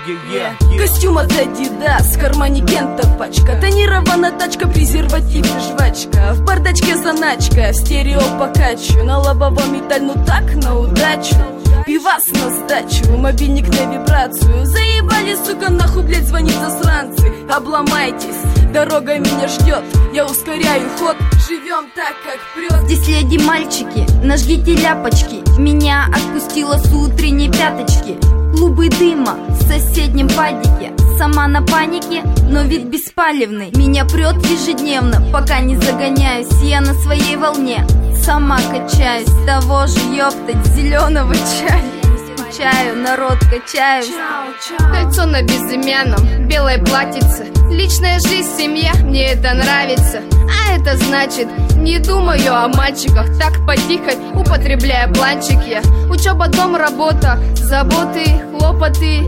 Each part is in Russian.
Костюм от Adidas, в кармане Кента пачка, тонирована тачка, презерватив и жвачка. В бардачке заначка, в стерео покачу, на лобовом металл, ну так, на удачу. Пивас на сдачу, мобильник на вибрацию. Заебали, сука, нахуй, блять, звонит засранцы. Обломайтесь, дорога меня ждет, я ускоряю ход. Живем так, как прет. Здесь леди мальчики, нажгите ляпочки. Меня отпустила с утренней пяточки. Клубы дыма в соседнем падике. Сама на панике, но вид беспалевный. Меня прет ежедневно, пока не загоняюсь. Я на своей волне, сама качаюсь. Того же, ёптать, зеленого чая. Скучаю, народ, качаюсь. Кольцо на безымянном, белое платьице. Личная жизнь, семья, мне это нравится. А это значит, не думаю о мальчиках. Так потихо, употребляя бланчик я. Учеба, дом, работа, заботы, хлопоты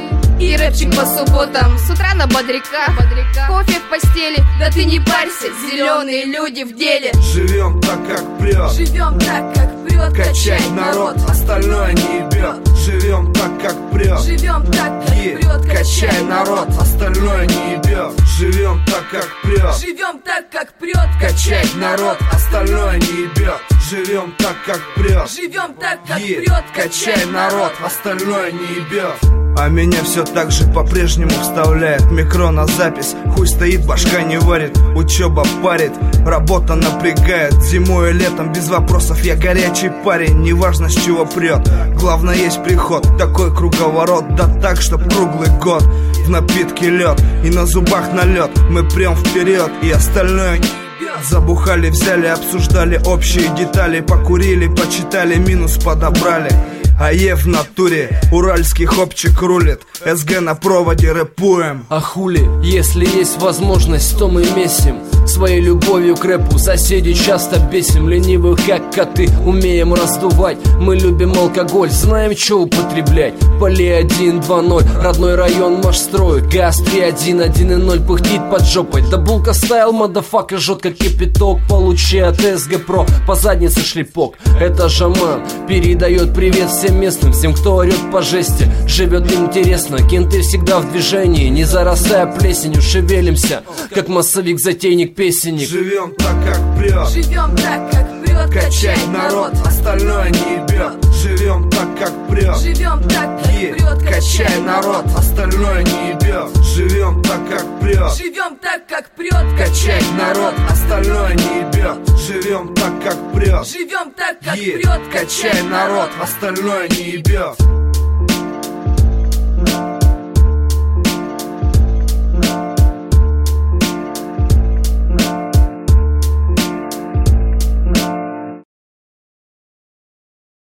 и рэпчик по субботам. С утра на бодряка, кофе в постели. Да ты не парься, зеленые люди в деле. Живем так, как прет. Живем так, как прет. Качай народ, остальное не ебет. Живем так, как прет. Живем так, как прет. Качай народ, остальное не ебет. Живем так, как прет. Живем так, как прет. Качай народ, остальное не ебет. Живем так, как прет. Живем так, как прет. Качай народ, остальное не ебет. А меня все так же по-прежнему вставляет микро на запись. Хуй стоит, башка не варит. Учеба парит, работа напрягает. Зимой и летом без вопросов я горячий парень. Неважно с чего прет, главное есть приход. Такой круговорот, да так, чтоб круглый год. В напитке лед и на зубах налет. Мы прям вперед и остальное не ебет. Забухали, взяли, обсуждали общие детали. Покурили, почитали, минус подобрали. АЕ в натуре, уральский хопчик рулит. СГ на проводе, рэпуем. А хули, если есть возможность, то мы месим. Своей любовью к рэпу соседей часто бесим. Ленивых как коты, умеем раздувать. Мы любим алкоголь, знаем, что употреблять. Поли 1-2-0, родной район наш строит. ГАЗ 3-1-1-0 пыхтит под жопой. Да булка стайл, мадафака, жжет как кипяток. Получи от СГ Про, по заднице шлепок. Это Жаман передает привет всем местным, всем, кто орет по жести. Живет интересно, кенты всегда в движении. Не зарастая плесенью, шевелимся, как массовик-затейник, песенник. Живем так, как прет. Живем так, как прет. Качай народ, остальное не ебет. Живем так, как прет. Живем так, как прет. Качай народ, остальное не ебет. Живем так, как прет. Живем так, как прет. Качай народ, остальное не ебет. Живем так, как прет. Живем так, как прет. Качай народ, остальное не ебет.